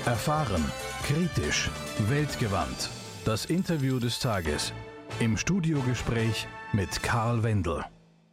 Erfahren, kritisch, weltgewandt. Das Interview des Tages. Im Studiogespräch mit Karl Wendel.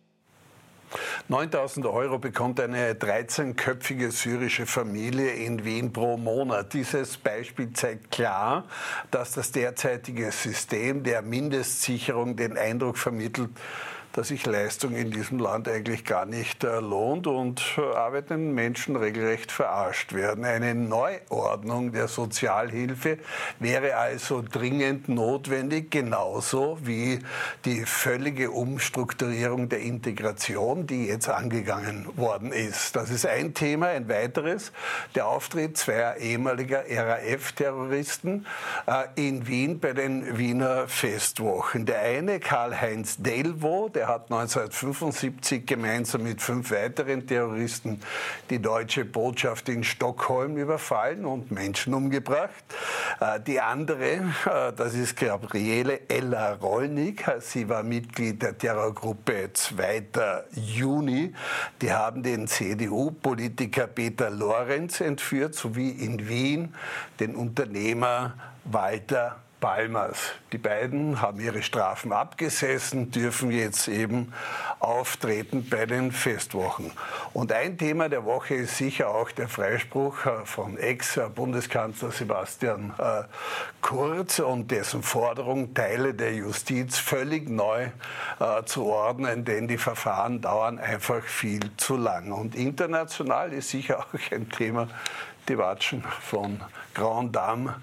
9.000 € bekommt eine 13-köpfige syrische Familie in Wien pro Monat. Dieses Beispiel zeigt klar, dass das derzeitige System der Mindestsicherung den Eindruck vermittelt, dass sich Leistung in diesem Land eigentlich gar nicht lohnt und arbeitenden Menschen regelrecht verarscht werden. Eine Neuordnung der Sozialhilfe wäre also dringend notwendig, genauso wie die völlige Umstrukturierung der Integration, die jetzt angegangen worden ist. Das ist ein Thema. Ein weiteres, der Auftritt zweier ehemaliger RAF-Terroristen in Wien bei den Wiener Festwochen. Der eine, Karl-Heinz Delvaux, der hat 1975 gemeinsam mit 5 weiteren Terroristen die deutsche Botschaft in Stockholm überfallen und Menschen umgebracht. Die andere, das ist Gabriele Ella Rollnig. Sie war Mitglied der Terrorgruppe 2. Juni. Die haben den CDU-Politiker Peter Lorenz entführt, sowie in Wien den Unternehmer Walter Palmers. Die beiden haben ihre Strafen abgesessen, dürfen jetzt eben auftreten bei den Festwochen. Und ein Thema der Woche ist sicher auch der Freispruch von Ex-Bundeskanzler Sebastian Kurz und dessen Forderung, Teile der Justiz völlig neu zu ordnen, denn die Verfahren dauern einfach viel zu lang. Und international ist sicher auch ein Thema, die Watschen von Grand Dame,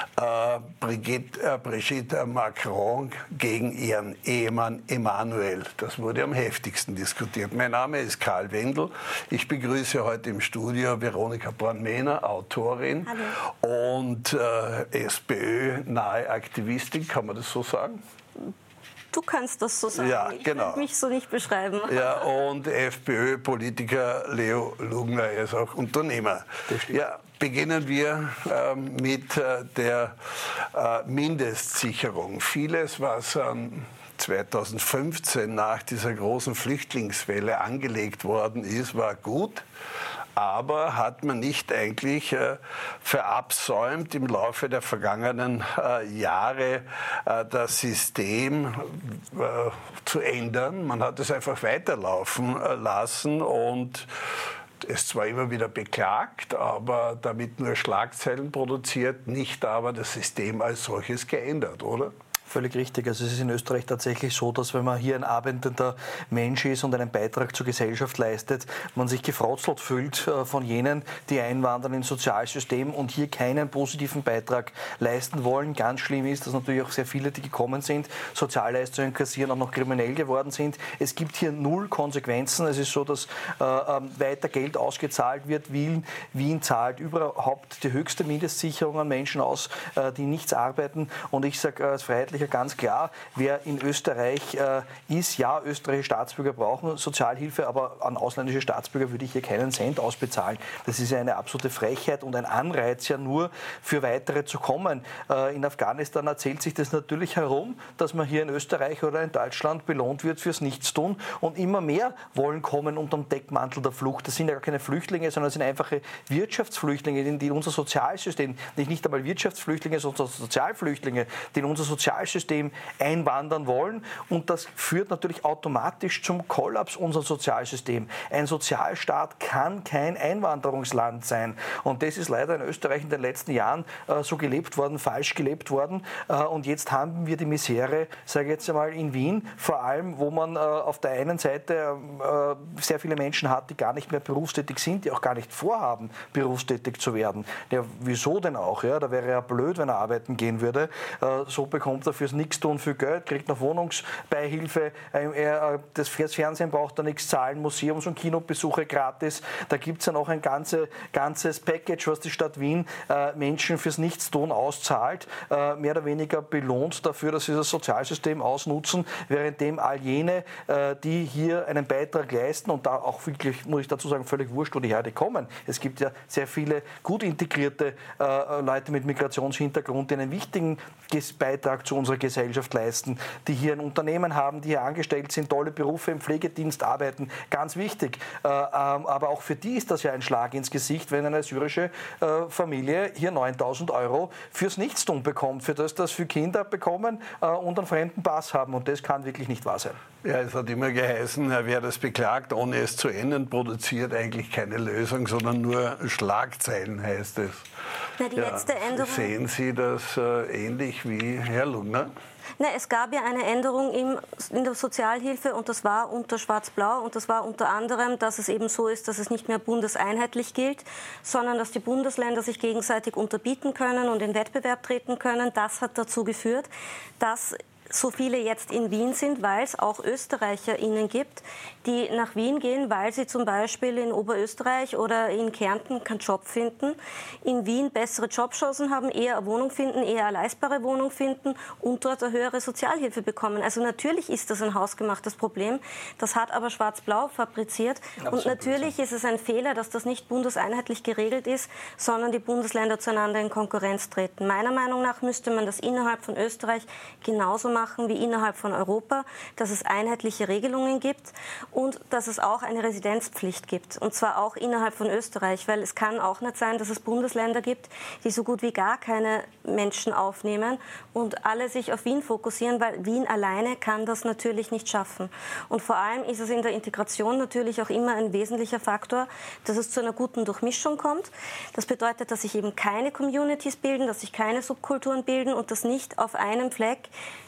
Brigitte Macron gegen ihren Ehemann Emmanuel. Das wurde am heftigsten diskutiert. Mein Name ist Karl Wendel. Ich begrüße heute im Studio Veronika Born-Mehner, Autorin. Hallo. Und SPÖ-nahe Aktivistin, kann man das so sagen? Du kannst das so sagen. Ja, genau. Ich würde mich so nicht beschreiben. Ja, und FPÖ-Politiker Leo Lugner, er ist auch Unternehmer. Ja, beginnen wir mit der Mindestsicherung. Vieles, was 2015 nach dieser großen Flüchtlingswelle angelegt worden ist, war gut. Aber hat man nicht eigentlich verabsäumt, im Laufe der vergangenen Jahre das System zu ändern? Man hat es einfach weiterlaufen lassen und es zwar immer wieder beklagt, aber damit nur Schlagzeilen produziert, nicht aber das System als solches geändert, oder? Völlig richtig. Also es ist in Österreich tatsächlich so, dass wenn man hier ein arbeitender Mensch ist und einen Beitrag zur Gesellschaft leistet, man sich gefrotzelt fühlt von jenen, die einwandern ins Sozialsystem und hier keinen positiven Beitrag leisten wollen. Ganz schlimm ist, dass natürlich auch sehr viele, die gekommen sind, Sozialleistungen kassieren, auch noch kriminell geworden sind. Es gibt hier null Konsequenzen. Es ist so, dass weiter Geld ausgezahlt wird. Wien zahlt überhaupt die höchste Mindestsicherung an Menschen aus, die nichts arbeiten. Und ich sage als Freiheitlicher ganz klar, wer in Österreich ist, ja, österreichische Staatsbürger brauchen Sozialhilfe, aber an ausländische Staatsbürger würde ich hier keinen Cent ausbezahlen. Das ist ja eine absolute Frechheit und ein Anreiz ja nur für weitere zu kommen. In Afghanistan erzählt sich das natürlich herum, dass man hier in Österreich oder in Deutschland belohnt wird fürs Nichtstun und immer mehr wollen kommen unter dem Deckmantel der Flucht. Das sind ja gar keine Flüchtlinge, sondern das sind einfache Wirtschaftsflüchtlinge, die in unser Sozialsystem, nicht einmal Wirtschaftsflüchtlinge, sondern Sozialflüchtlinge, die in unser Sozialsystem einwandern wollen. Und das führt natürlich automatisch zum Kollaps unseres Sozialsystems. Ein Sozialstaat kann kein Einwanderungsland sein. Und das ist leider in Österreich in den letzten Jahren so gelebt worden, falsch gelebt worden. Und jetzt haben wir die Misere, sage ich jetzt einmal, in Wien, vor allem, wo man auf der einen Seite sehr viele Menschen hat, die gar nicht mehr berufstätig sind, die auch gar nicht vorhaben, berufstätig zu werden. Ja, wieso denn auch? Ja, da wäre ja blöd, wenn er arbeiten gehen würde. So bekommt er fürs Nichtstun viel Geld, kriegt noch Wohnungsbeihilfe, das Fernsehen braucht er nichts zahlen, Museums- und Kinobesuche gratis. Da gibt es ja noch ein ganzes Package, was die Stadt Wien Menschen fürs Nichtstun auszahlt, mehr oder weniger belohnt dafür, dass sie das Sozialsystem ausnutzen, währenddem all jene, die hier einen Beitrag leisten und da auch wirklich, muss ich dazu sagen, völlig wurscht, wo die heute kommen. Es gibt ja sehr viele gut integrierte Leute mit Migrationshintergrund, die einen wichtigen Beitrag zu unserer Gesellschaft leisten, die hier ein Unternehmen haben, die hier angestellt sind, tolle Berufe im Pflegedienst arbeiten, ganz wichtig. Aber auch für die ist das ja ein Schlag ins Gesicht, wenn eine syrische Familie hier 9.000 Euro fürs Nichtstun bekommt, für das für Kinder bekommen und einen fremden Pass haben. Und das kann wirklich nicht wahr sein. Ja, es hat immer geheißen, wer das beklagt, ohne es zu ändern, produziert eigentlich keine Lösung, sondern nur Schlagzeilen, heißt es. Na, die letzte Änderung. Sehen Sie das ähnlich wie Herr Lugner? Na, es gab ja eine Änderung in der Sozialhilfe und das war unter Schwarz-Blau und das war unter anderem, dass es eben so ist, dass es nicht mehr bundeseinheitlich gilt, sondern dass die Bundesländer sich gegenseitig unterbieten können und in Wettbewerb treten können. Das hat dazu geführt, dass so viele jetzt in Wien sind, weil es auch ÖsterreicherInnen gibt, die nach Wien gehen, weil sie zum Beispiel in Oberösterreich oder in Kärnten keinen Job finden, in Wien bessere Jobchancen haben, eher eine Wohnung finden, eher eine leistbare Wohnung finden und dort eine höhere Sozialhilfe bekommen. Also natürlich ist das ein hausgemachtes Problem, das hat aber Schwarz-Blau fabriziert. Absolut. Und natürlich ist es ein Fehler, dass das nicht bundeseinheitlich geregelt ist, sondern die Bundesländer zueinander in Konkurrenz treten. Meiner Meinung nach müsste man das innerhalb von Österreich genauso machen wie innerhalb von Europa, dass es einheitliche Regelungen gibt und dass es auch eine Residenzpflicht gibt. Und zwar auch innerhalb von Österreich, weil es kann auch nicht sein, dass es Bundesländer gibt, die so gut wie gar keine Menschen aufnehmen und alle sich auf Wien fokussieren, weil Wien alleine kann das natürlich nicht schaffen. Und vor allem ist es in der Integration natürlich auch immer ein wesentlicher Faktor, dass es zu einer guten Durchmischung kommt. Das bedeutet, dass sich eben keine Communities bilden, dass sich keine Subkulturen bilden und dass nicht auf einem Fleck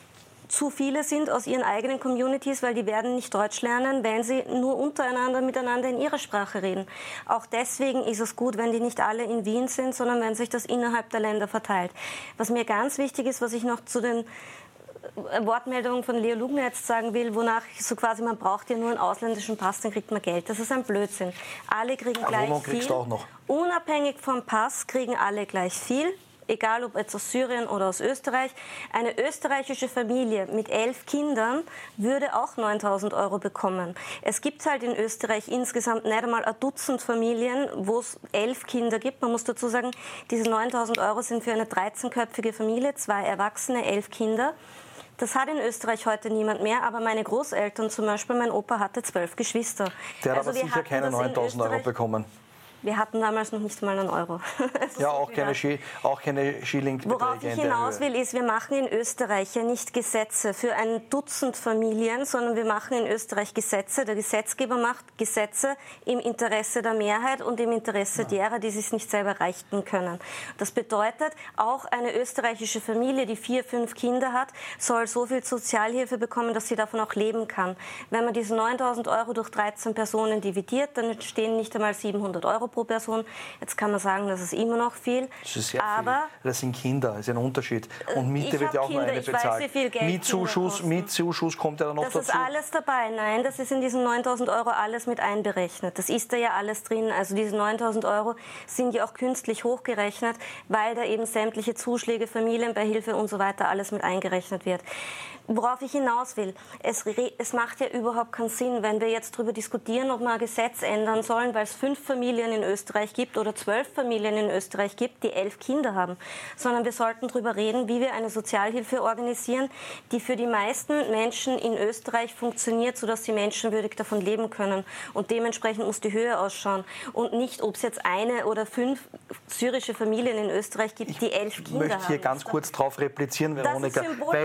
zu viele sind aus ihren eigenen Communities, weil die werden nicht Deutsch lernen, wenn sie nur untereinander miteinander in ihrer Sprache reden. Auch deswegen ist es gut, wenn die nicht alle in Wien sind, sondern wenn sich das innerhalb der Länder verteilt. Was mir ganz wichtig ist, was ich noch zu den Wortmeldungen von Leo Lugner jetzt sagen will, wonach so quasi man braucht ja nur einen ausländischen Pass, dann kriegt man Geld. Das ist ein Blödsinn. Alle kriegen gleich viel. Auch noch. Unabhängig vom Pass kriegen alle gleich viel. Egal ob jetzt aus Syrien oder aus Österreich, eine österreichische Familie mit 11 Kindern würde auch 9.000 Euro bekommen. Es gibt halt in Österreich insgesamt nicht einmal ein Dutzend Familien, wo es 11 Kinder gibt. Man muss dazu sagen, diese 9.000 Euro sind für eine 13-köpfige Familie, 2 Erwachsene, 11 Kinder. Das hat in Österreich heute niemand mehr, aber meine Großeltern zum Beispiel, mein Opa hatte 12 Geschwister. Der hat aber sicher keine 9.000 Euro bekommen. Wir hatten damals noch nicht mal einen Euro. Ja, auch keine Schilling. Worauf ich hinaus will, ist, wir machen in Österreich ja nicht Gesetze für ein Dutzend Familien, sondern wir machen in Österreich Gesetze. Der Gesetzgeber macht Gesetze im Interesse der Mehrheit und im Interesse derer, die es nicht selber leisten können. Das bedeutet, auch eine österreichische Familie, die 4, 5 Kinder hat, soll so viel Sozialhilfe bekommen, dass sie davon auch leben kann. Wenn man diese 9.000 Euro durch 13 Personen dividiert, dann entstehen nicht einmal 700 Euro pro Person. Jetzt kann man sagen, das ist immer noch viel. Das ist sehr viel. Das sind Kinder, das ist ein Unterschied. Und Miete wird ja auch nur eine bezahlt. Weiß, wie viel Geld Mietzuschuss kommt ja dann noch dazu. Das ist alles dabei. Nein, das ist in diesen 9.000 Euro alles mit einberechnet. Das ist da ja alles drin. Also diese 9.000 Euro sind ja auch künstlich hochgerechnet, weil da eben sämtliche Zuschläge, Familienbeihilfe und so weiter alles mit eingerechnet wird. Worauf ich hinaus will, es macht ja überhaupt keinen Sinn, wenn wir jetzt darüber diskutieren, ob wir ein Gesetz ändern sollen, weil es 5 Familien in Österreich gibt oder 12 Familien in Österreich gibt, die 11 Kinder haben, sondern wir sollten darüber reden, wie wir eine Sozialhilfe organisieren, die für die meisten Menschen in Österreich funktioniert, sodass sie menschenwürdig davon leben können. Und dementsprechend muss die Höhe ausschauen. Und nicht, ob es jetzt 1 oder 5 syrische Familien in Österreich gibt, die 11 Kinder haben. Ich möchte hier ganz kurz darauf replizieren, Veronika,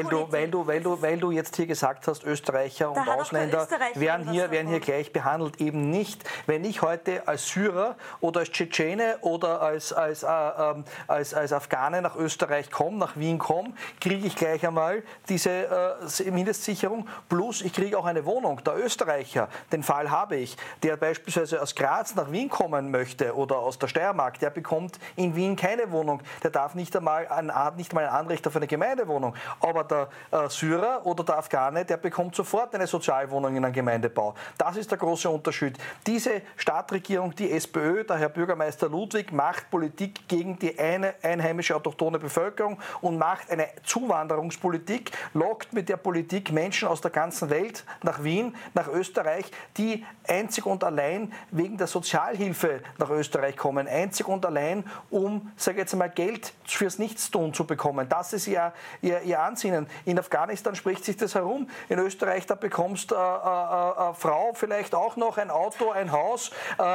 weil du jetzt hier gesagt hast, Österreicher und Ausländer werden hier gleich behandelt. Eben nicht. Wenn ich heute als Syrer oder als Tschetschene oder als Afghane nach Österreich komme, nach Wien komme, kriege ich gleich einmal diese Mindestsicherung. Plus ich kriege auch eine Wohnung. Der Österreicher, den Fall habe ich, der beispielsweise aus Graz nach Wien kommen möchte oder aus der Steiermark, der bekommt in Wien keine Wohnung. Der darf nicht einmal ein Anrecht auf eine Gemeindewohnung. Aber der Syrer oder der Afghane, der bekommt sofort eine Sozialwohnung in einem Gemeindebau. Das ist der große Unterschied. Diese Stadtregierung, die SPÖ FPÖ, der Herr Bürgermeister Ludwig, macht Politik gegen die eine einheimische autochthone Bevölkerung und macht eine Zuwanderungspolitik, lockt mit der Politik Menschen aus der ganzen Welt nach Wien, nach Österreich, die einzig und allein wegen der Sozialhilfe nach Österreich kommen, einzig und allein, um, sage ich jetzt einmal, Geld fürs Nichtstun zu bekommen. Das ist ihr Ansinnen. In Afghanistan spricht sich das herum. In Österreich, da bekommst eine Frau vielleicht auch noch ein Auto, ein Haus.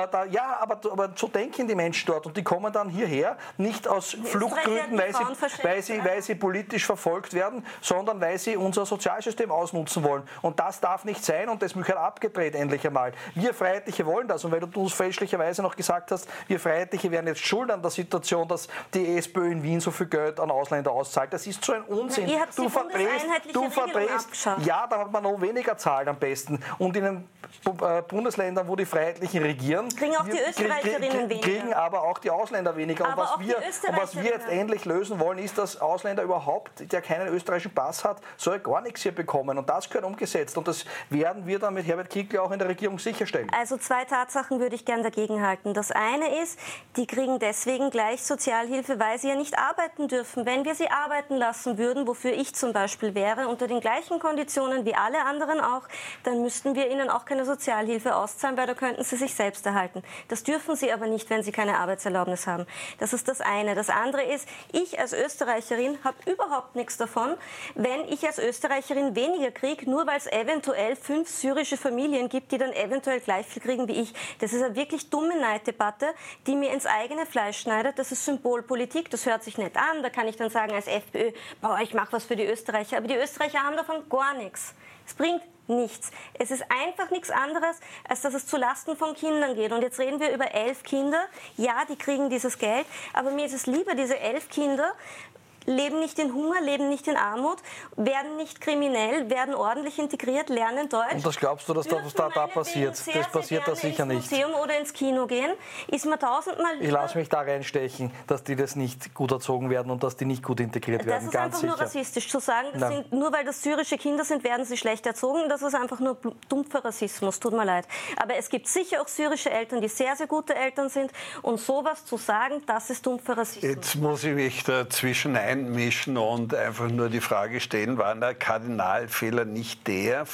Aber so denken die Menschen dort. Und die kommen dann hierher, nicht aus Fluchtgründen, weil sie politisch verfolgt werden, sondern weil sie unser Sozialsystem ausnutzen wollen. Und das darf nicht sein und das gehört abgedreht endlich einmal. Wir Freiheitliche wollen das. Und weil du fälschlicherweise noch gesagt hast, wir Freiheitliche wären jetzt schuld an der Situation, dass die SPÖ in Wien so viel Geld an Ausländer auszahlt. Das ist so ein Unsinn. Ihr habt du verdrehst, ja, da hat man noch weniger Zahlen am besten. Und in den Bundesländern, wo die Freiheitlichen regieren, kriegen auch die Österreicherinnen weniger. Kriegen aber auch die Ausländer weniger. Und was wir jetzt endlich lösen wollen, ist, dass Ausländer überhaupt, der keinen österreichischen Pass hat, soll gar nichts hier bekommen. Und das gehört umgesetzt. Und das werden wir dann mit Herbert Kickl auch in der Regierung sicherstellen. Also 2 Tatsachen würde ich gern dagegen halten. Das eine ist, die kriegen deswegen gleich Sozialhilfe, weil sie ja nicht arbeiten dürfen. Wenn wir sie arbeiten lassen würden, wofür ich zum Beispiel wäre, unter den gleichen Konditionen wie alle anderen auch, dann müssten wir ihnen auch keine Sozialhilfe auszahlen, weil da könnten sie sich selbst erhalten. Das dürfen sie aber nicht, wenn sie keine Arbeitserlaubnis haben. Das ist das eine. Das andere ist, ich als Österreicherin habe überhaupt nichts davon, wenn ich als Österreicherin weniger kriege, nur weil es eventuell 5 syrische Familien gibt, die dann eventuell gleich viel kriegen wie ich. Das ist eine wirklich dumme Neiddebatte, die mir ins eigene Fleisch schneidet. Das ist Symbolpolitik, das hört sich nicht an. Da kann ich dann sagen als FPÖ, boah, ich mache was für die Österreicher. Aber die Österreicher haben davon gar nichts. Es bringt nichts. Es ist einfach nichts anderes, als dass es zulasten von Kindern geht. Und jetzt reden wir über 11 Kinder. Ja, die kriegen dieses Geld. Aber mir ist es lieber, diese 11 Kinder leben nicht in Hunger, leben nicht in Armut, werden nicht kriminell, werden ordentlich integriert, lernen Deutsch. Und das glaubst du, dass da passiert? Das passiert da sicher nicht. Ins Museum oder ins Kino gehen, ist mir 1000-mal lieber. Ich lasse mich da reinstechen, dass die das nicht gut erzogen werden und dass die nicht gut integriert werden. Das ist einfach nur rassistisch. Zu sagen, nur weil das syrische Kinder sind, werden sie schlecht erzogen, das ist einfach nur dumpfer Rassismus. Tut mir leid. Aber es gibt sicher auch syrische Eltern, die sehr, sehr gute Eltern sind. Und sowas zu sagen, das ist dumpfer Rassismus. Jetzt muss ich mich dazwischen einmischen und einfach nur die Frage stellen, war der Kardinalfehler nicht der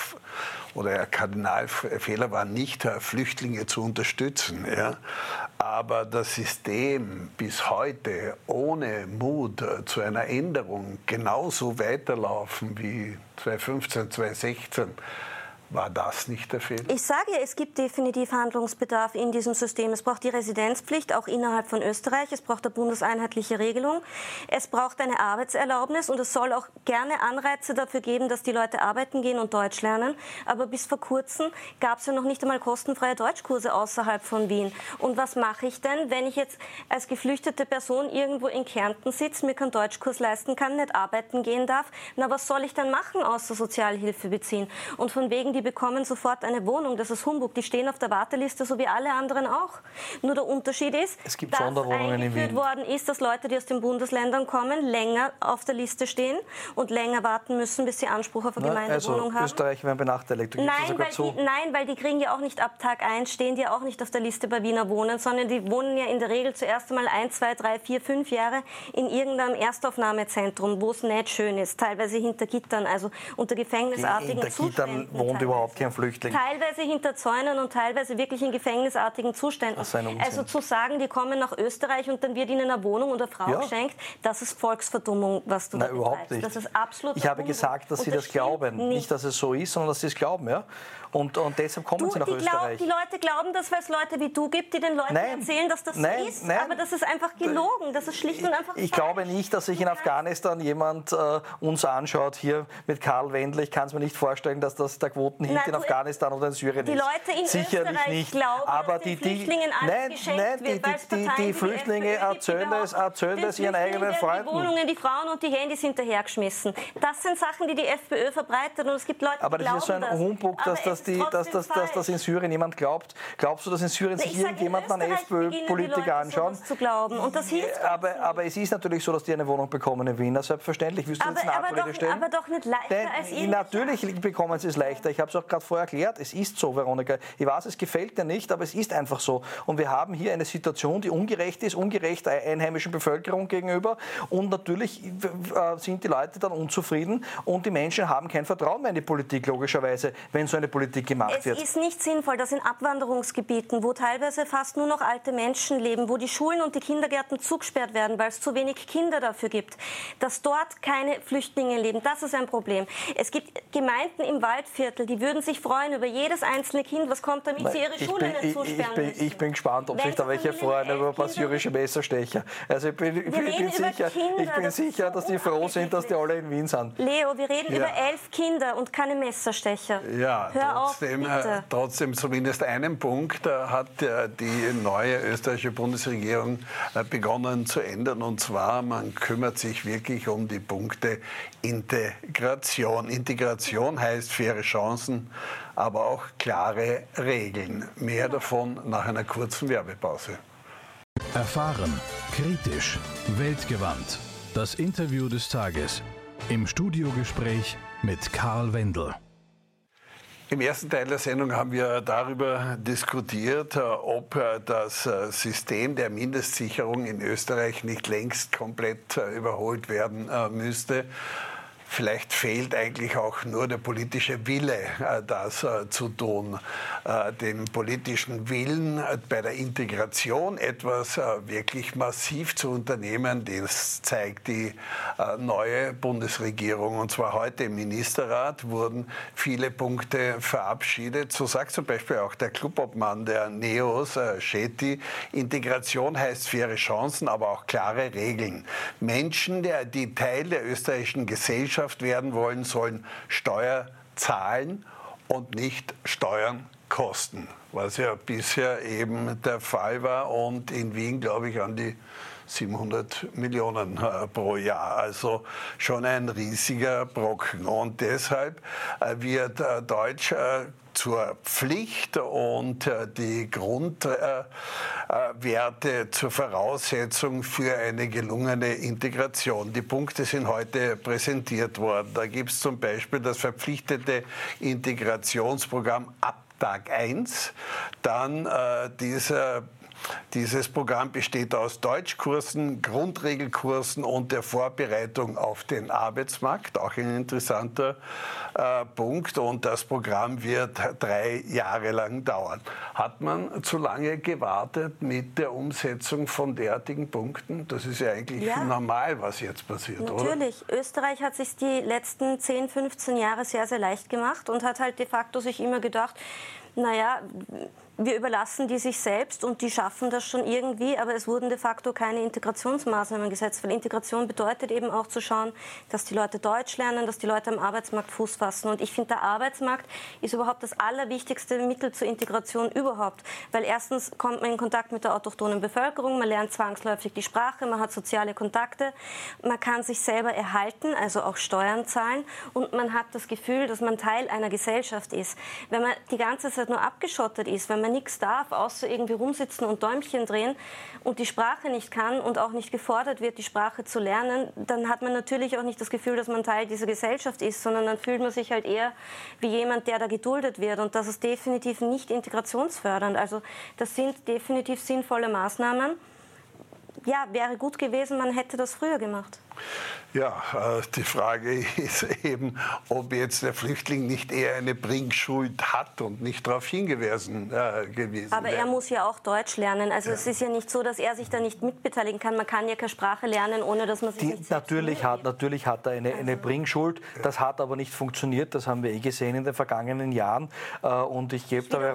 war nicht, Flüchtlinge zu unterstützen. Ja? Aber das System bis heute ohne Mut zu einer Änderung genauso weiterlaufen wie 2015, 2016, war das nicht der Fehler? Ich sage ja, es gibt definitiv Handlungsbedarf in diesem System. Es braucht die Residenzpflicht, auch innerhalb von Österreich. Es braucht eine bundeseinheitliche Regelung. Es braucht eine Arbeitserlaubnis und es soll auch gerne Anreize dafür geben, dass die Leute arbeiten gehen und Deutsch lernen. Aber bis vor kurzem gab es ja noch nicht einmal kostenfreie Deutschkurse außerhalb von Wien. Und was mache ich denn, wenn ich jetzt als geflüchtete Person irgendwo in Kärnten sitze, mir keinen Deutschkurs leisten kann, nicht arbeiten gehen darf? Na, was soll ich dann machen, außer Sozialhilfe beziehen? Und von wegen, die bekommen sofort eine Wohnung. Das ist Humbug. Die stehen auf der Warteliste, so wie alle anderen auch. Nur der Unterschied ist, es gibt Sonderwohnungen in Wien. Worden ist, dass Leute, die aus den Bundesländern kommen, länger auf der Liste stehen und länger warten müssen, bis sie Anspruch auf eine Gemeindewohnung haben. Österreich werden benachteiligt. Nein, weil die kriegen ja auch nicht ab Tag 1, stehen die ja auch nicht auf der Liste bei Wiener Wohnen, sondern die wohnen ja in der Regel zuerst einmal 1, 2, 3, 4, 5 Jahre in irgendeinem Erstaufnahmezentrum, wo es nicht schön ist. Teilweise hinter Gittern, also unter gefängnisartigen Zuständen. Wohnt überhaupt kein Flüchtling. Teilweise hinter Zäunen und teilweise wirklich in gefängnisartigen Zuständen. Also zu sagen, die kommen nach Österreich und dann wird ihnen eine Wohnung oder eine Frau geschenkt, das ist Volksverdummung, was du da betreibst. Überhaupt nicht. Das ist absolut. Ich habe gesagt, dass sie das glauben. Nicht, dass es so ist, sondern dass sie es glauben. Ja? Und deshalb kommen sie nach Österreich. Die Leute glauben das, weil es Leute wie du gibt, die den Leuten erzählen, dass das so ist. Aber das ist einfach gelogen. Das ist schlicht und einfach Ich glaube nicht, dass sich in Afghanistan jemand uns anschaut, hier mit Karl Wendler. Ich kann es mir nicht vorstellen, dass das der Quotenhit in Afghanistan oder in Syrien ist. Die Leute in Österreich nicht. Glauben, aber dass den Flüchtlingen alles geschenkt wird, die Flüchtlinge erzählen das ihren eigenen Freunden. Die Wohnungen, die Frauen und die Handys hinterhergeschmissen. Das sind Sachen, die FPÖ verbreitet und es gibt Leute, die glauben das. Aber das ist so ein Humbug, dass das in Syrien jemand glaubt. Glaubst du, dass in Syrien sich irgendjemand an FPÖ-Politiker anschaut? Zu glauben. Und das hilft aber es ist natürlich so, dass die eine Wohnung bekommen in Wien. Selbstverständlich. Willst du jetzt eine Abrede stellen? Aber doch nicht leichter als ihr. Natürlich bekommen sie es leichter. Ich habe habe es auch gerade vorher erklärt, es ist so, Veronika. Ich weiß, es gefällt dir nicht, aber es ist einfach so. Und wir haben hier eine Situation, die ungerecht ist, ungerecht der einheimischen Bevölkerung gegenüber. Und natürlich sind die Leute dann unzufrieden und die Menschen haben kein Vertrauen mehr in die Politik, logischerweise, wenn so eine Politik gemacht wird. Es ist nicht sinnvoll, dass in Abwanderungsgebieten, wo teilweise fast nur noch alte Menschen leben, wo die Schulen und die Kindergärten zugesperrt werden, weil es zu wenig Kinder dafür gibt, dass dort keine Flüchtlinge leben. Das ist ein Problem. Es gibt Gemeinden im Waldviertel, die würden sich freuen über jedes einzelne Kind, was kommt, damit sie ihre Schule nicht zusperren müssen. Ich bin gespannt, ob sich da welche freuen über ein paar syrische Messerstecher. Also ich bin sicher, dass die froh sind, dass die alle in Wien sind. Leo, wir reden über 11 Kinder und keine Messerstecher. Ja, trotzdem zumindest einen Punkt hat die neue österreichische Bundesregierung begonnen zu ändern. Und zwar, man kümmert sich wirklich um die Punkte Integration. Integration heißt faire Chancen, aber auch klare Regeln. Mehr davon nach einer kurzen Werbepause. Erfahren, kritisch, weltgewandt. Das Interview des Tages. Im Studiogespräch mit Karl Wendel. Im ersten Teil der Sendung haben wir darüber diskutiert, ob das System der Mindestsicherung in Österreich nicht längst komplett überholt werden müsste. Vielleicht fehlt eigentlich auch nur der politische Wille, das zu tun. Den politischen Willen bei der Integration etwas wirklich massiv zu unternehmen, das zeigt die neue Bundesregierung. Und zwar heute im Ministerrat wurden viele Punkte verabschiedet. So sagt zum Beispiel auch der Clubobmann der NEOS, Shetty, Integration heißt faire Chancen, aber auch klare Regeln. Menschen, die Teil der österreichischen Gesellschaft werden wollen, sollen Steuer zahlen und nicht Steuern kosten, was ja bisher eben der Fall war und in Wien, glaube ich, an die 700 Millionen pro Jahr, also schon ein riesiger Brocken. Und deshalb wird Deutsch zur Pflicht und die Grundwerte zur Voraussetzung für eine gelungene Integration. Die Punkte sind heute präsentiert worden. Da gibt es zum Beispiel das verpflichtete Integrationsprogramm ab Tag 1, dann dieses Programm besteht aus Deutschkursen, Grundregelkursen und der Vorbereitung auf den Arbeitsmarkt. Auch ein interessanter Punkt. Und das Programm wird 3 Jahre lang dauern. Hat man zu lange gewartet mit der Umsetzung von derartigen Punkten? Das ist ja eigentlich normal, was jetzt passiert, oder? Natürlich. Österreich hat sich die letzten 10, 15 Jahre sehr, sehr leicht gemacht und hat halt de facto sich immer gedacht, naja, wir überlassen die sich selbst und die schaffen das schon irgendwie, aber es wurden de facto keine Integrationsmaßnahmen gesetzt, weil Integration bedeutet eben auch zu schauen, dass die Leute Deutsch lernen, dass die Leute am Arbeitsmarkt Fuß fassen. Und ich finde, der Arbeitsmarkt ist überhaupt das allerwichtigste Mittel zur Integration überhaupt, weil erstens kommt man in Kontakt mit der autochthonen Bevölkerung, man lernt zwangsläufig die Sprache, man hat soziale Kontakte, man kann sich selber erhalten, also auch Steuern zahlen und man hat das Gefühl, dass man Teil einer Gesellschaft ist. Wenn man die ganze Zeit nur abgeschottet ist, wenn man nichts darf, außer irgendwie rumsitzen und Däumchen drehen und die Sprache nicht kann und auch nicht gefordert wird, die Sprache zu lernen, dann hat man natürlich auch nicht das Gefühl, dass man Teil dieser Gesellschaft ist, sondern dann fühlt man sich halt eher wie jemand, der da geduldet wird. Und das ist definitiv nicht integrationsfördernd. Also das sind definitiv sinnvolle Maßnahmen. Ja, wäre gut gewesen, man hätte das früher gemacht. Ja, die Frage ist eben, ob jetzt der Flüchtling nicht eher eine Bringschuld hat und nicht darauf hingewiesen gewesen Aber er muss ja auch Deutsch lernen. Also es ist ja nicht so, dass er sich da nicht mitbeteiligen kann. Man kann ja keine Sprache lernen, ohne dass man sich nicht natürlich hat er eine Bringschuld. Das hat aber nicht funktioniert. Das haben wir gesehen in den vergangenen Jahren. Und ich gebe da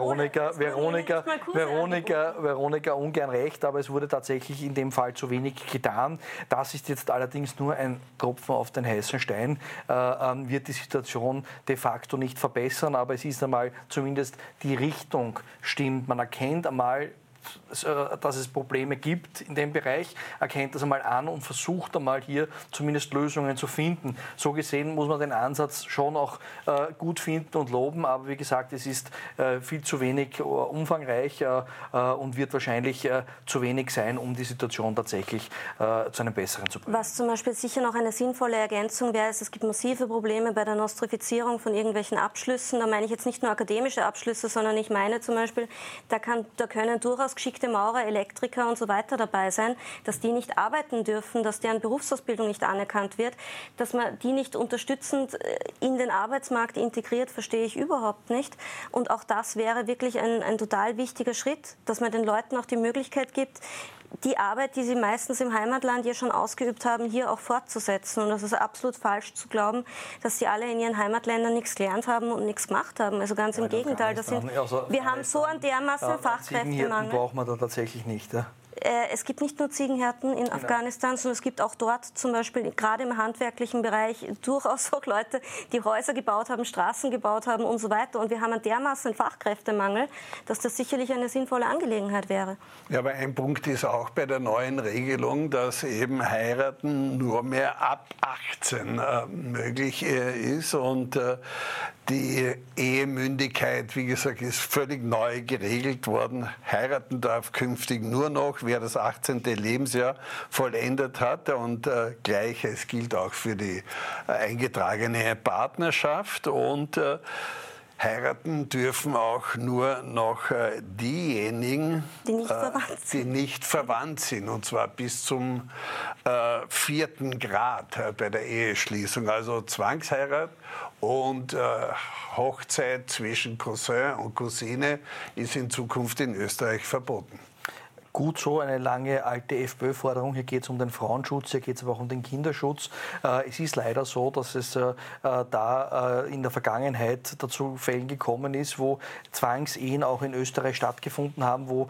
Veronika ungern recht, aber es wurde tatsächlich in dem Fall zu wenig getan. Das ist jetzt allerdings nur ein Tropfen auf den heißen Stein, wird die Situation de facto nicht verbessern, aber es ist einmal zumindest die Richtung stimmt. Man erkennt einmal dass es Probleme gibt in dem Bereich, erkennt das einmal an und versucht einmal hier zumindest Lösungen zu finden. So gesehen muss man den Ansatz schon auch gut finden und loben, aber wie gesagt, es ist viel zu wenig umfangreich und wird wahrscheinlich zu wenig sein, um die Situation tatsächlich zu einem besseren zu bringen. Was zum Beispiel sicher noch eine sinnvolle Ergänzung wäre, ist, es gibt massive Probleme bei der Nostrifizierung von irgendwelchen Abschlüssen. Da meine ich jetzt nicht nur akademische Abschlüsse, sondern ich meine zum Beispiel, da können durchaus geschickte Maurer, Elektriker und so weiter dabei sein, dass die nicht arbeiten dürfen, dass deren Berufsausbildung nicht anerkannt wird, dass man die nicht unterstützend in den Arbeitsmarkt integriert, verstehe ich überhaupt nicht. Und auch das wäre wirklich ein total wichtiger Schritt, dass man den Leuten auch die Möglichkeit gibt, die Arbeit, die sie meistens im Heimatland ja schon ausgeübt haben, hier auch fortzusetzen. Und das ist absolut falsch zu glauben, dass sie alle in ihren Heimatländern nichts gelernt haben und nichts gemacht haben. Also ganz im Gegenteil. Wir haben so einen dermaßen Fachkräftemangel. Braucht man da tatsächlich nicht. Ja? Es gibt nicht nur Ziegenhärten in Afghanistan, sondern es gibt auch dort zum Beispiel, gerade im handwerklichen Bereich, durchaus auch Leute, die Häuser gebaut haben, Straßen gebaut haben und so weiter. Und wir haben einen dermaßen Fachkräftemangel, dass das sicherlich eine sinnvolle Angelegenheit wäre. Ja, aber ein Punkt ist auch bei der neuen Regelung, dass eben Heiraten nur mehr ab 18 möglich ist und die Ehemündigkeit, wie gesagt, ist völlig neu geregelt worden. Heiraten darf künftig nur noch, wer das 18. Lebensjahr vollendet hat. Und Gleiches gilt auch für die eingetragene Partnerschaft. Und heiraten dürfen auch nur noch diejenigen, die nicht verwandt sind, und zwar bis zum 4. Grad bei der Eheschließung. Also Zwangsheirat und Hochzeit zwischen Cousin und Cousine ist in Zukunft in Österreich verboten. Gut so, eine lange alte FPÖ-Forderung. Hier geht es um den Frauenschutz, hier geht es aber auch um den Kinderschutz. Es ist leider so, dass es da in der Vergangenheit dazu Fällen gekommen ist, wo Zwangsehen auch in Österreich stattgefunden haben, wo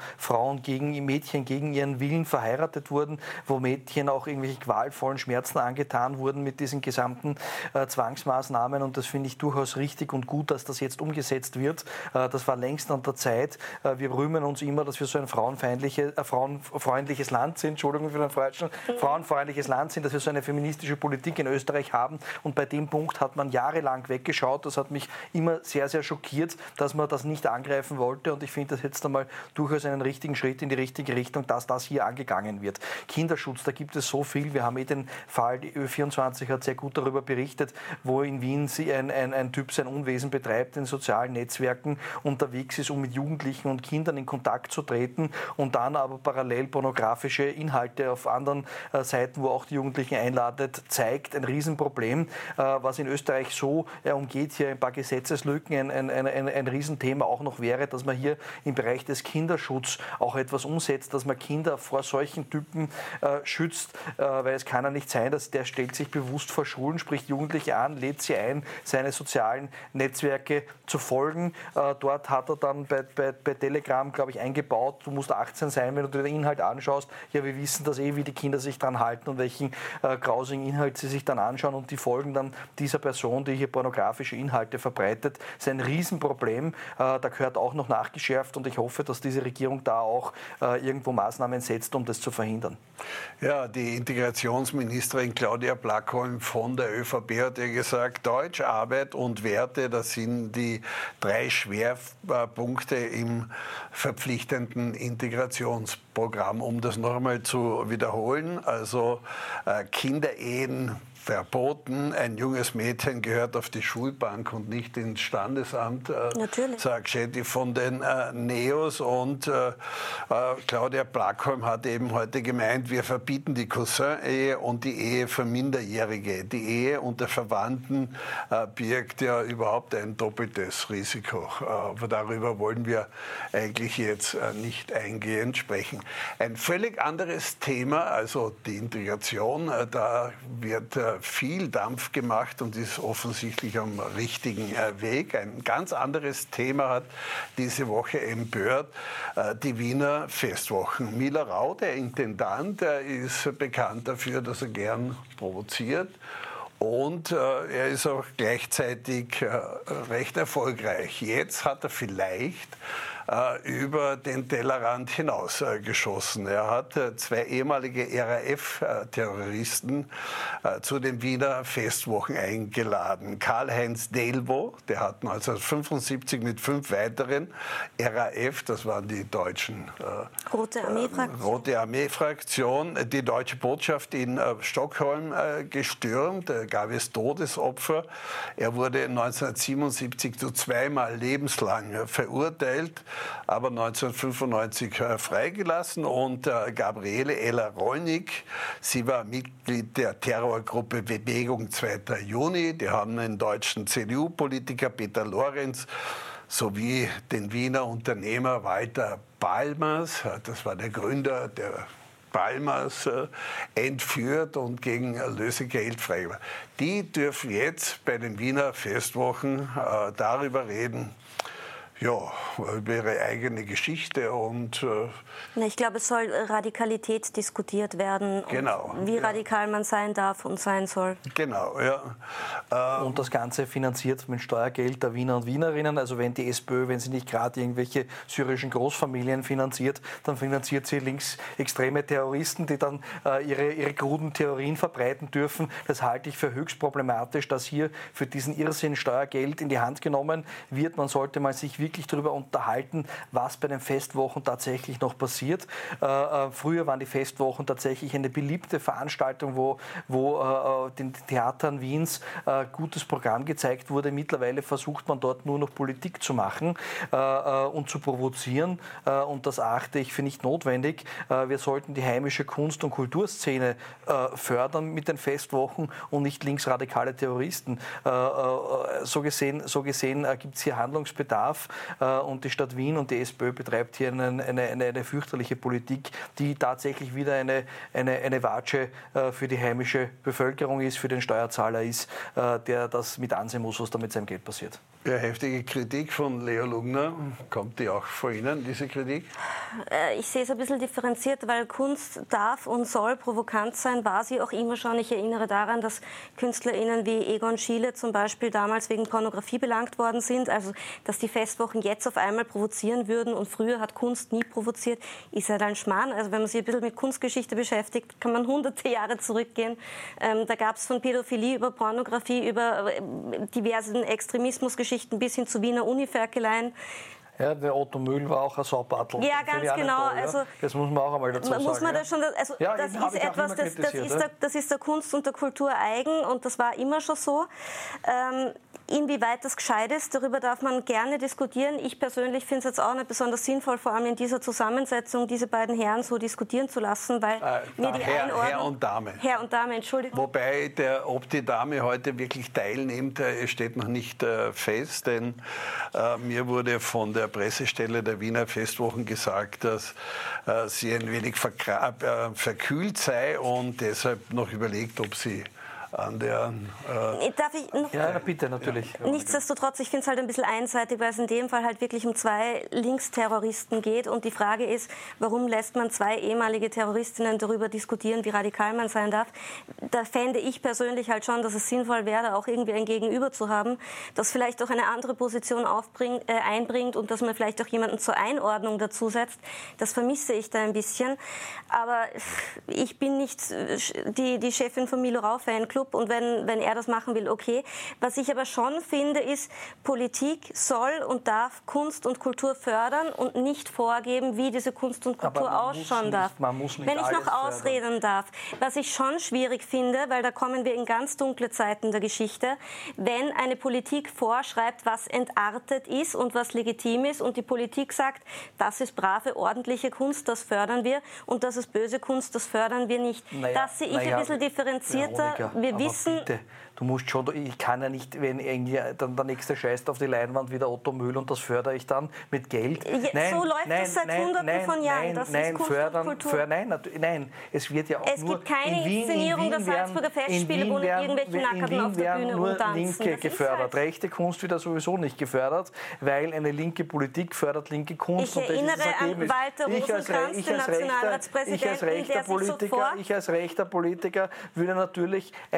Mädchen gegen ihren Willen verheiratet wurden, wo Mädchen auch irgendwelche qualvollen Schmerzen angetan wurden mit diesen gesamten Zwangsmaßnahmen. Und das finde ich durchaus richtig und gut, dass das jetzt umgesetzt wird. Das war längst an der Zeit. Wir rühmen uns immer, dass wir so ein frauenfreundliches Land sind, Entschuldigung für den falschen, frauenfreundliches Land sind, dass wir so eine feministische Politik in Österreich haben. Und bei dem Punkt hat man jahrelang weggeschaut. Das hat mich immer sehr, sehr schockiert, dass man das nicht angreifen wollte. Und ich finde das jetzt einmal durchaus einen richtigen Schritt in die richtige Richtung, dass das hier angegangen wird. Kinderschutz, da gibt es so viel. Wir haben den Fall, die Ö24 hat sehr gut darüber berichtet, wo in Wien ein Typ sein Unwesen betreibt, in sozialen Netzwerken unterwegs ist, um mit Jugendlichen und Kindern in Kontakt zu treten und dann aber parallel pornografische Inhalte auf anderen Seiten, wo auch die Jugendlichen einladet, zeigt ein Riesenproblem, was in Österreich so umgeht, hier ein paar Gesetzeslücken, ein Riesenthema auch noch wäre, dass man hier im Bereich des Kinderschutzes auch etwas umsetzt, dass man Kinder vor solchen Typen schützt, weil es kann ja nicht sein, dass der stellt sich bewusst vor Schulen, spricht Jugendliche an, lädt sie ein, seine sozialen Netzwerke zu folgen. Dort hat er dann bei Telegram, glaube ich, eingebaut, du musst 18 sein, wenn du dir den Inhalt anschaust. Ja, wir wissen das wie die Kinder sich dran halten und welchen grausigen Inhalt sie sich dann anschauen und die folgen dann dieser Person, die hier pornografische Inhalte verbreitet. Das ist ein Riesenproblem. Da gehört auch noch nachgeschärft und ich hoffe, dass diese Regierung da auch irgendwo Maßnahmen setzt, um das zu verhindern. Ja, die Integrationsministerin Claudia Blackholm von der ÖVP hat ja gesagt, Deutsch, Arbeit und Werte, das sind die 3 Schwerpunkte im verpflichtenden Integrationsprogramm. Um das noch einmal zu wiederholen, also Kinderehen verboten, ein junges Mädchen gehört auf die Schulbank und nicht ins Standesamt, sagt Schetti von den Neos. Und Claudia Blackholm hat eben heute gemeint, wir verbieten die Cousin-Ehe und die Ehe für Minderjährige. Die Ehe unter Verwandten birgt ja überhaupt ein doppeltes Risiko. Aber darüber wollen wir eigentlich jetzt nicht eingehend sprechen. Ein völlig anderes Thema, also die Integration, da wird viel Dampf gemacht und ist offensichtlich am richtigen Weg. Ein ganz anderes Thema hat diese Woche empört die Wiener Festwochen. Mila Rau, der Intendant, ist bekannt dafür, dass er gern provoziert. Und er ist auch gleichzeitig recht erfolgreich. Jetzt hat er vielleicht über den Tellerrand hinaus geschossen. Er hat 2 ehemalige RAF-Terroristen zu den Wiener Festwochen eingeladen. Karl-Heinz Delvaux, der hat 1975 mit 5 weiteren RAF, das waren die deutschen Rote Armee-Fraktion, die deutsche Botschaft in Stockholm gestürmt. Da gab es Todesopfer. Er wurde 1977 zu 2-mal lebenslang verurteilt, aber 1995 freigelassen. Und Gabriele Eller-Rollnig, sie war Mitglied der Terrorgruppe Bewegung 2. Juni. Die haben einen deutschen CDU-Politiker, Peter Lorenz, sowie den Wiener Unternehmer Walter Balmers, das war der Gründer der Balmers, entführt und gegen Lösegeld freigelassen. Die dürfen jetzt bei den Wiener Festwochen darüber reden, ja, über ihre eigene Geschichte und ich glaube, es soll Radikalität diskutiert werden, genau, und wie radikal man sein darf und sein soll. Genau, ja. Und das Ganze finanziert mit Steuergeld der Wiener und Wienerinnen. Also wenn die SPÖ, wenn sie nicht gerade irgendwelche syrischen Großfamilien finanziert, dann finanziert sie linksextreme Terroristen, die dann ihre kruden Theorien verbreiten dürfen. Das halte ich für höchst problematisch, dass hier für diesen Irrsinn Steuergeld in die Hand genommen wird. Man sollte mal sich wirklich darüber unterhalten, was bei den Festwochen tatsächlich noch passiert. Früher waren die Festwochen tatsächlich eine beliebte Veranstaltung, wo den Theatern Wiens gutes Programm gezeigt wurde. Mittlerweile versucht man dort nur noch Politik zu machen und zu provozieren. Und das achte ich für nicht notwendig. Wir sollten die heimische Kunst- und Kulturszene fördern mit den Festwochen und nicht linksradikale Terroristen. So gesehen gibt es hier Handlungsbedarf. Und die Stadt Wien und die SPÖ betreibt hier eine fürchterliche Politik, die tatsächlich wieder eine Watsche für die heimische Bevölkerung ist, für den Steuerzahler ist, der das mit ansehen muss, was da mit seinem Geld passiert. Ja, heftige Kritik von Leo Lugner. Kommt die auch vor Ihnen, diese Kritik? Ich sehe es ein bisschen differenziert, weil Kunst darf und soll provokant sein, war sie auch immer schon. Ich erinnere daran, dass KünstlerInnen wie Egon Schiele zum Beispiel damals wegen Pornografie belangt worden sind. Also, dass die Festwochen jetzt auf einmal provozieren würden und früher hat Kunst nie provoziert, ist halt ein Schmarrn. Also, wenn man sich ein bisschen mit Kunstgeschichte beschäftigt, kann man hunderte Jahre zurückgehen. Da gab es von Pädophilie über Pornografie, über diversen Extremismusgeschichten bis hin zu Wiener Uniferkeleien. Ja, der Otto Mühl war auch ein Saubattel. Ja, ganz genau. Toll, ja? Also, das muss man auch einmal dazu sagen. Muss man das schon, also ja, das ist etwas, das ist der Kunst und der Kultur eigen und das war immer schon so. Inwieweit das gescheit ist, darüber darf man gerne diskutieren. Ich persönlich finde es jetzt auch nicht besonders sinnvoll, vor allem in dieser Zusammensetzung diese beiden Herren so diskutieren zu lassen, weil mir die Einordnung... Herr und Dame. Herr und Dame, Entschuldigung. Wobei, ob die Dame heute wirklich teilnimmt, steht noch nicht fest, denn mir wurde von der Pressestelle der Wiener Festwochen gesagt, dass sie ein wenig verkühlt sei und deshalb noch überlegt, ob sie an der... Darf ich noch? Ja, bitte, natürlich. Ja. Nichtsdestotrotz, ich finde es halt ein bisschen einseitig, weil es in dem Fall halt wirklich um 2 Linksterroristen geht. Und die Frage ist, warum lässt man 2 ehemalige Terroristinnen darüber diskutieren, wie radikal man sein darf? Da fände ich persönlich halt schon, dass es sinnvoll wäre, auch irgendwie ein Gegenüber zu haben, das vielleicht auch eine andere Position einbringt und dass man vielleicht auch jemanden zur Einordnung dazusetzt. Das vermisse ich da ein bisschen. Aber ich bin nicht die Chefin vom Milorau-Fanclub. Und wenn er das machen will, okay. Was ich aber schon finde, ist, Politik soll und darf Kunst und Kultur fördern und nicht vorgeben, wie diese Kunst und Kultur ausschauen darf. Wenn ich noch ausreden darf. Was ich schon schwierig finde, weil da kommen wir in ganz dunkle Zeiten der Geschichte, wenn eine Politik vorschreibt, was entartet ist und was legitim ist und die Politik sagt, das ist brave, ordentliche Kunst, das fördern wir und das ist böse Kunst, das fördern wir nicht. Das sehe ich ein bisschen differenzierter. Wir wissen, bitte, du musst schon, ich kann ja nicht, wenn irgendwie dann der nächste scheißt auf die Leinwand wie der Otto Mühl und das fördere ich dann mit Geld. So läuft es seit Hunderten von Jahren. Das ist Kunst und Kultur. Nein, es wird ja auch es gibt keine Inszenierung der Salzburger Festspiele, wo irgendwelche Nackerten auf der Bühne rumtanzen. Linke gefördert. Halt rechte Kunst wird ja sowieso nicht gefördert, weil eine linke Politik fördert linke Kunst. Ich erinnere an Walter Rosenkranz, den Nationalratspräsidenten, ich als rechter Politiker würde natürlich eine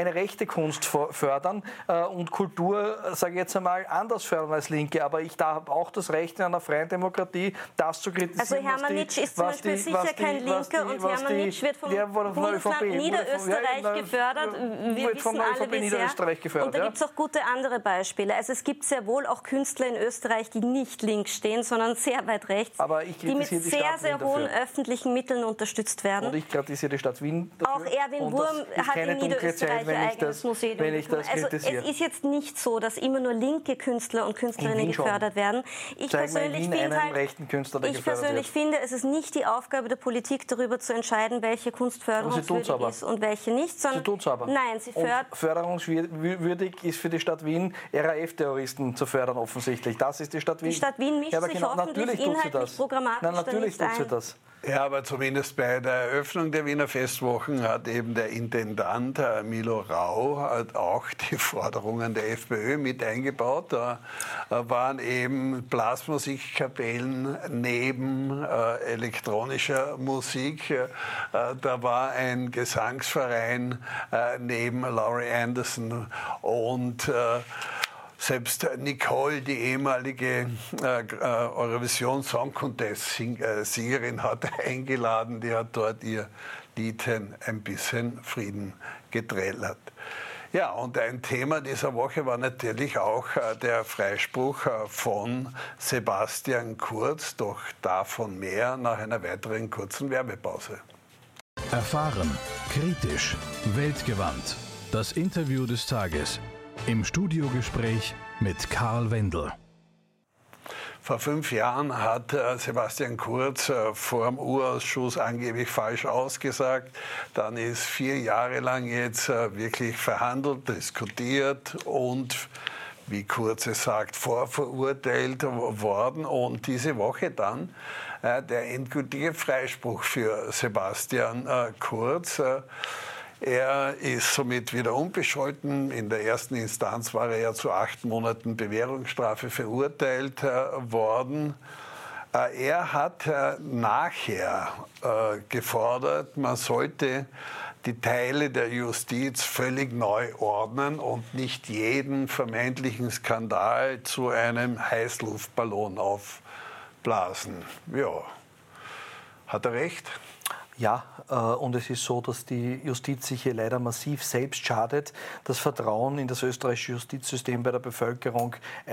eine rechte Kunst fördern und Kultur, sage ich jetzt einmal, anders fördern als Linke. Aber ich habe auch das Recht in einer freien Demokratie, das zu kritisieren. Also Hermanitsch ist zum Beispiel sicher kein Linker und Hermanitsch wird vom Bundesland Niederösterreich gefördert. Wir wissen alle, wie sehr. Und da gibt es auch gute andere Beispiele. Also es gibt sehr wohl auch Künstler in Österreich, die nicht links stehen, sondern sehr weit rechts, die mit sehr, sehr hohen öffentlichen Mitteln unterstützt werden. Und ich kritisiere die Stadt Wien dafür. Auch Erwin Wurm hat in Niederösterreich ein eigenes Museum. Also es ist jetzt nicht so, dass immer nur linke Künstler und Künstlerinnen gefördert werden. Ich persönlich finde, es ist nicht die Aufgabe der Politik, darüber zu entscheiden, welche Kunst förderungswürdig ist und welche nicht. Sie tut es aber. Nein, sie fördert. Förderungswürdig ist für die Stadt Wien, RAF-Terroristen zu fördern offensichtlich. Das ist die Stadt Wien. Die Stadt Wien mischt sich hoffentlich inhaltlich programmatisch da nicht ein. Natürlich tut sie das. Ja, aber zumindest bei der Eröffnung der Wiener Festwochen hat eben der Intendant Milo Rau auch die Forderungen der FPÖ mit eingebaut. Da waren eben Blasmusikkapellen neben elektronischer Musik. Da war ein Gesangsverein neben Laurie Anderson und selbst Nicole, die ehemalige Eurovision Song Contest Siegerin, hat eingeladen. Die hat dort ihr Liedchen Ein bisschen Frieden geträllert. Ja, und ein Thema dieser Woche war natürlich auch der Freispruch von Sebastian Kurz. Doch davon mehr nach einer weiteren kurzen Werbepause. Erfahren, kritisch, weltgewandt. Das Interview des Tages. Im Studiogespräch mit Karl Wendel. Vor 5 Jahren hat Sebastian Kurz vor dem U-Ausschuss angeblich falsch ausgesagt. Dann ist 4 Jahre lang jetzt wirklich verhandelt, diskutiert und, wie Kurz es sagt, vorverurteilt worden. Und diese Woche dann der endgültige Freispruch für Sebastian Kurz. Er ist somit wieder unbescholten. In der ersten Instanz war er ja zu 8 Monaten Bewährungsstrafe verurteilt worden. Er hat nachher gefordert, man sollte die Teile der Justiz völlig neu ordnen und nicht jeden vermeintlichen Skandal zu einem Heißluftballon aufblasen. Ja, hat er recht? Ja, und es ist so, dass die Justiz sich hier leider massiv selbst schadet. Das Vertrauen in das österreichische Justizsystem bei der Bevölkerung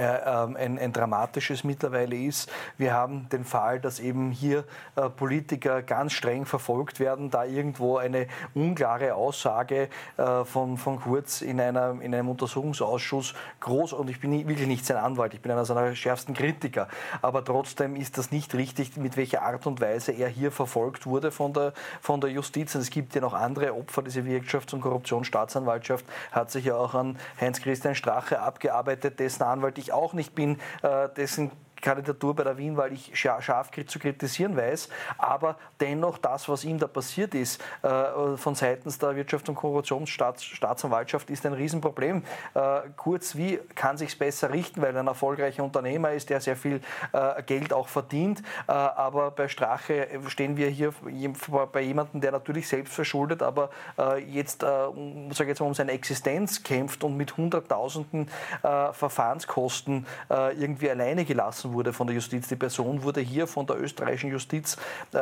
ein dramatisches mittlerweile ist. Wir haben den Fall, dass eben hier Politiker ganz streng verfolgt werden, da irgendwo eine unklare Aussage von Kurz in einem Untersuchungsausschuss groß, und ich bin wirklich nicht sein Anwalt, ich bin einer seiner schärfsten Kritiker, aber trotzdem ist das nicht richtig, mit welcher Art und Weise er hier verfolgt wurde von der Justiz. Und es gibt ja noch andere Opfer. Diese Wirtschafts- und Korruptionsstaatsanwaltschaft hat sich ja auch an Heinz-Christian Strache abgearbeitet, dessen Anwalt ich auch nicht bin, dessen Kandidatur bei der Wienwahl ich scharf zu kritisieren weiß, aber dennoch das, was ihm da passiert ist, von seitens der Wirtschafts- und Korruptionsstaatsanwaltschaft, ist ein Riesenproblem. Kurz, wie kann sich's besser richten, weil er ein erfolgreicher Unternehmer ist, der sehr viel Geld auch verdient, aber bei Strache stehen wir hier bei jemandem, der natürlich selbst verschuldet, aber jetzt um seine Existenz kämpft und mit Hunderttausenden Verfahrenskosten irgendwie alleine gelassen wurde von der Justiz. Die Person wurde hier von der österreichischen Justiz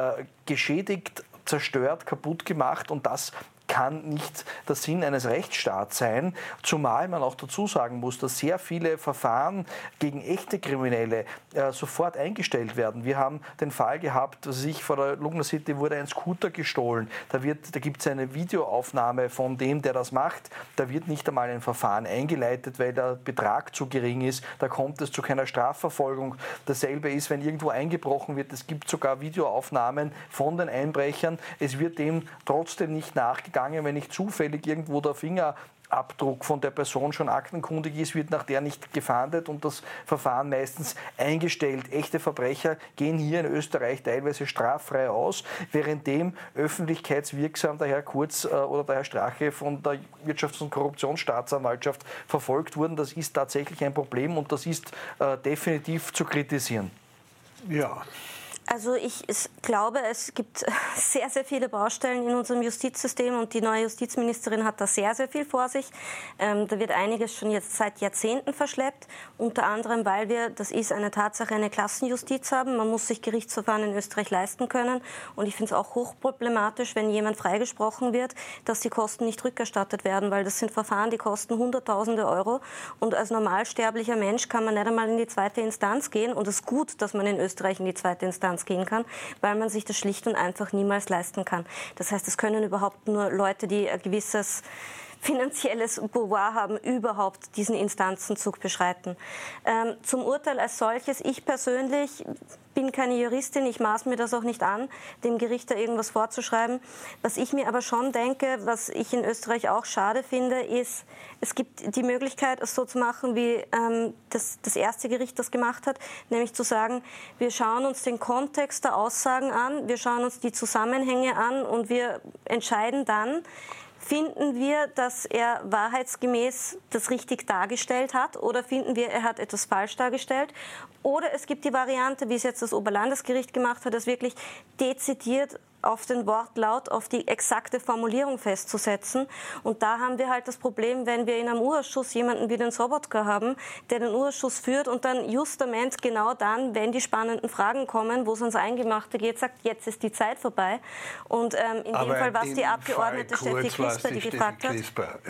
geschädigt, zerstört, kaputt gemacht, und das kann nicht der Sinn eines Rechtsstaats sein, zumal man auch dazu sagen muss, dass sehr viele Verfahren gegen echte Kriminelle sofort eingestellt werden. Wir haben den Fall gehabt, dass vor der Lugner City wurde ein Scooter gestohlen. Da gibt es eine Videoaufnahme von dem, der das macht. Da wird nicht einmal ein Verfahren eingeleitet, weil der Betrag zu gering ist. Da kommt es zu keiner Strafverfolgung. Dasselbe ist, wenn irgendwo eingebrochen wird. Es gibt sogar Videoaufnahmen von den Einbrechern. Es wird dem trotzdem nicht nachgegangen. Wenn nicht zufällig irgendwo der Fingerabdruck von der Person schon aktenkundig ist, wird nach der nicht gefahndet und das Verfahren meistens eingestellt. Echte Verbrecher gehen hier in Österreich teilweise straffrei aus, währenddem öffentlichkeitswirksam der Herr Kurz oder der Herr Strache von der Wirtschafts- und Korruptionsstaatsanwaltschaft verfolgt wurden. Das ist tatsächlich ein Problem und das ist definitiv zu kritisieren. Ja. Also ich glaube, es gibt sehr, sehr viele Baustellen in unserem Justizsystem und die neue Justizministerin hat da sehr, sehr viel vor sich. Da wird einiges schon jetzt seit Jahrzehnten verschleppt, unter anderem, weil wir, das ist eine Tatsache, eine Klassenjustiz haben. Man muss sich Gerichtsverfahren in Österreich leisten können und ich finde es auch hochproblematisch, wenn jemand freigesprochen wird, dass die Kosten nicht rückerstattet werden, weil das sind Verfahren, die kosten Hunderttausende Euro und als normalsterblicher Mensch kann man nicht einmal in die zweite Instanz gehen und es ist gut, dass man in Österreich in die zweite Instanz gehen kann, weil man sich das schlicht und einfach niemals leisten kann. Das heißt, es können überhaupt nur Leute, die ein gewisses finanzielles Pouvoir haben, überhaupt diesen Instanzenzug beschreiten. Zum Urteil als solches, ich persönlich bin keine Juristin, ich maß mir das auch nicht an, dem Gericht da irgendwas vorzuschreiben. Was ich mir aber schon denke, was ich in Österreich auch schade finde, ist, es gibt die Möglichkeit, es so zu machen, wie das erste Gericht das gemacht hat, nämlich zu sagen, wir schauen uns den Kontext der Aussagen an, wir schauen uns die Zusammenhänge an und wir entscheiden dann, finden wir, dass er wahrheitsgemäß das richtig dargestellt hat oder finden wir, er hat etwas falsch dargestellt? Oder es gibt die Variante, wie es jetzt das Oberlandesgericht gemacht hat, das wirklich dezidiert auf den Wortlaut, auf die exakte Formulierung festzusetzen. Und da haben wir halt das Problem, wenn wir in einem Urausschuss jemanden wie den Sobotka haben, der den Urausschuss führt und dann justament genau dann, wenn die spannenden Fragen kommen, wo es ans Eingemachte geht, sagt, jetzt ist die Zeit vorbei. Und in dem Fall, was die Abgeordnete Steffi Crisper, die gefragt hat,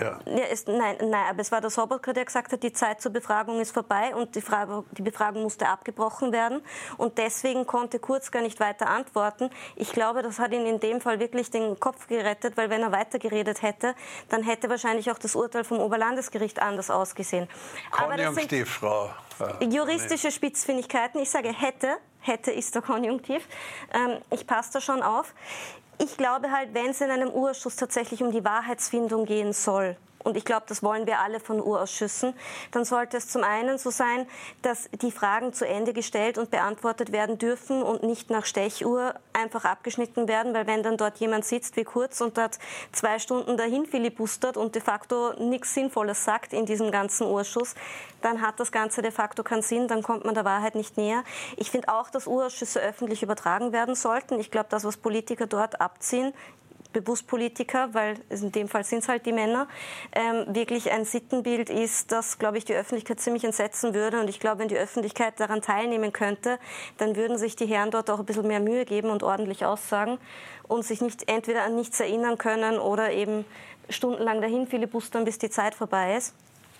nein, aber es war der Sobotka, der gesagt hat, die Zeit zur Befragung ist vorbei und die Befragung musste abgebrochen werden. Und deswegen konnte Kurz gar nicht weiter antworten. Ich glaube, das hat ihn in dem Fall wirklich den Kopf gerettet, weil wenn er weitergeredet hätte, dann hätte wahrscheinlich auch das Urteil vom Oberlandesgericht anders ausgesehen. Konjunktiv, Frau. Juristische Spitzfindigkeiten. Ich sage hätte ist der Konjunktiv. Ich passe da schon auf. Ich glaube halt, wenn es in einem Urausschuss tatsächlich um die Wahrheitsfindung gehen soll, und ich glaube, das wollen wir alle von Urausschüssen, dann sollte es zum einen so sein, dass die Fragen zu Ende gestellt und beantwortet werden dürfen und nicht nach Stechuhr einfach abgeschnitten werden, weil wenn dann dort jemand sitzt wie Kurz und dort 2 Stunden dahin filibustert und de facto nichts Sinnvolles sagt in diesem ganzen Urausschuss, dann hat das Ganze de facto keinen Sinn, dann kommt man der Wahrheit nicht näher. Ich finde auch, dass Urausschüsse öffentlich übertragen werden sollten. Ich glaube, das, was Politiker dort abziehen, bewusst Politiker, weil in dem Fall sind es halt die Männer, wirklich ein Sittenbild ist, das, glaube ich, die Öffentlichkeit ziemlich entsetzen würde. Und ich glaube, wenn die Öffentlichkeit daran teilnehmen könnte, dann würden sich die Herren dort auch ein bisschen mehr Mühe geben und ordentlich aussagen und sich nicht entweder an nichts erinnern können oder eben stundenlang dahin filibustern, bis die Zeit vorbei ist.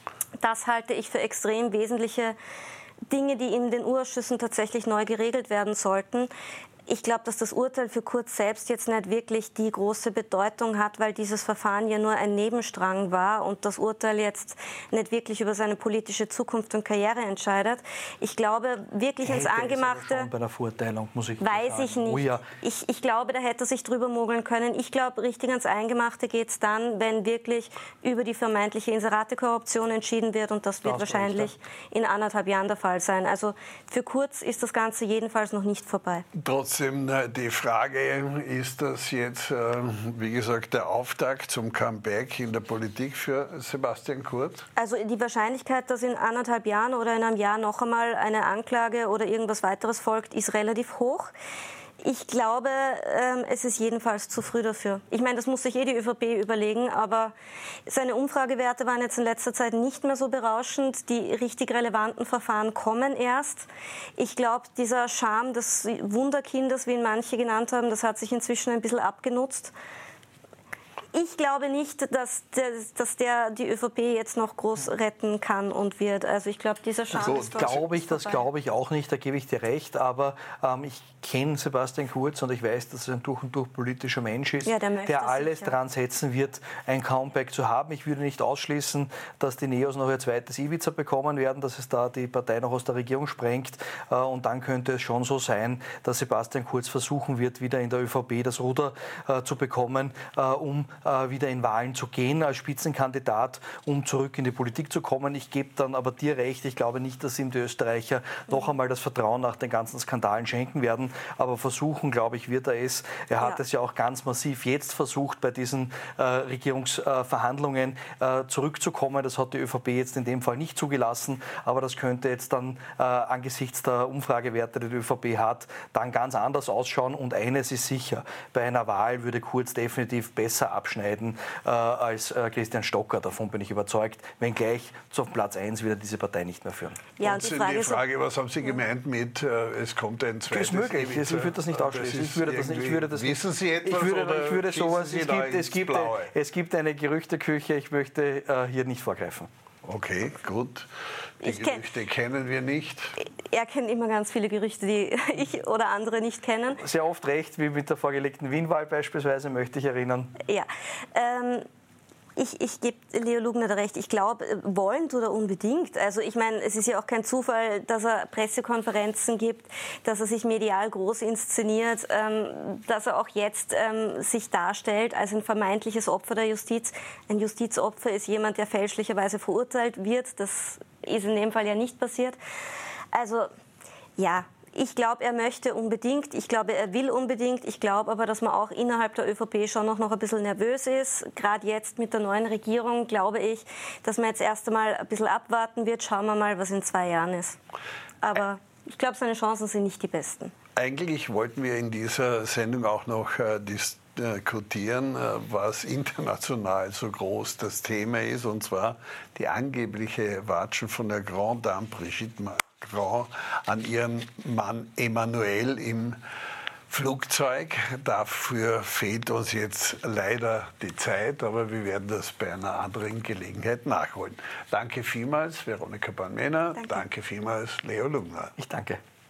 Das halte ich für extrem wesentliche Dinge, die in den Urausschüssen tatsächlich neu geregelt werden sollten. Ich glaube, dass das Urteil für Kurz selbst jetzt nicht wirklich die große Bedeutung hat, weil dieses Verfahren ja nur ein Nebenstrang war und das Urteil jetzt nicht wirklich über seine politische Zukunft und Karriere entscheidet. Ich glaube wirklich ins Angemachte. Bei der Verurteilung, muss ich weiß sagen. ich nicht. Oh ja. Ich glaube, da hätte er sich drüber mogeln können. Ich glaube, richtig ans Eingemachte geht es dann, wenn wirklich über die vermeintliche Inseratekorruption entschieden wird und das wird wahrscheinlich in 1,5 Jahren der Fall sein. Also für Kurz ist das Ganze jedenfalls noch nicht vorbei. Trotzdem die Frage, ist das jetzt, wie gesagt, der Auftakt zum Comeback in der Politik für Sebastian Kurz? Also die Wahrscheinlichkeit, dass in 1,5 Jahren oder in einem Jahr noch einmal eine Anklage oder irgendwas weiteres folgt, ist relativ hoch. Ich glaube, es ist jedenfalls zu früh dafür. Ich meine, das muss sich die ÖVP überlegen, aber seine Umfragewerte waren jetzt in letzter Zeit nicht mehr so berauschend. Die richtig relevanten Verfahren kommen erst. Ich glaube, dieser Charme des Wunderkindes, wie ihn manche genannt haben, das hat sich inzwischen ein bisschen abgenutzt. Ich glaube nicht, dass der die ÖVP jetzt noch groß retten kann und wird. Also ich glaube, dieser Charme ist das glaube ich auch nicht, da gebe ich dir recht. Aber ich kenne Sebastian Kurz und ich weiß, dass er ein durch und durch politischer Mensch ist, der alles dran setzen wird, ein Comeback zu haben. Ich würde nicht ausschließen, dass die Neos noch ihr zweites Ibiza bekommen werden, dass es da die Partei noch aus der Regierung sprengt. Und dann könnte es schon so sein, dass Sebastian Kurz versuchen wird, wieder in der ÖVP das Ruder zu bekommen, um wieder in Wahlen zu gehen als Spitzenkandidat, um zurück in die Politik zu kommen. Ich gebe dann aber dir recht, ich glaube nicht, dass ihm die Österreicher noch einmal das Vertrauen nach den ganzen Skandalen schenken werden, aber versuchen, glaube ich, wird er es. Er hat es ja auch ganz massiv jetzt versucht, bei diesen Regierungsverhandlungen zurückzukommen. Das hat die ÖVP jetzt in dem Fall nicht zugelassen, aber das könnte jetzt dann angesichts der Umfragewerte, die die ÖVP hat, dann ganz anders ausschauen. Und eines ist sicher, bei einer Wahl würde Kurz definitiv besser abschneiden als Christian Stocker. Davon bin ich überzeugt, wenngleich auf Platz 1 wieder diese Partei nicht mehr führen. Ja, und die Frage, was haben Sie gemeint mit, es kommt ein zweites? Das ist möglich, ich würde das nicht ausschließen. Wissen Sie etwas es gibt eine Gerüchteküche, ich möchte hier nicht vorgreifen. Okay, gut. Die Gerüchte kennen wir nicht. Er kennt immer ganz viele Gerüchte, die ich oder andere nicht kennen. Sehr oft recht, wie mit der vorgelegten Wien-Wahl beispielsweise, möchte ich erinnern. Ja, ich gebe Leo Lugner da recht. Ich glaube, wollend oder unbedingt. Also ich meine, es ist ja auch kein Zufall, dass er Pressekonferenzen gibt, dass er sich medial groß inszeniert, dass er auch jetzt sich darstellt als ein vermeintliches Opfer der Justiz. Ein Justizopfer ist jemand, der fälschlicherweise verurteilt wird. Das ist in dem Fall ja nicht passiert. Also ja, ich glaube, er möchte unbedingt, ich glaube, er will unbedingt, ich glaube aber, dass man auch innerhalb der ÖVP schon noch ein bisschen nervös ist. Gerade jetzt mit der neuen Regierung glaube ich, dass man jetzt erst einmal ein bisschen abwarten wird. Schauen wir mal, was in 2 Jahren ist. Aber ich glaube, seine Chancen sind nicht die besten. Eigentlich wollten wir in dieser Sendung auch noch diskutieren, was international so groß das Thema ist, und zwar die angebliche Watschen von der Grande Dame Brigitte Macron an ihren Mann Emmanuel im Flugzeug. Dafür fehlt uns jetzt leider die Zeit, aber wir werden das bei einer anderen Gelegenheit nachholen. Danke vielmals, Veronika Bann-Mehner. Danke vielmals, Leo Lugner. Ich danke.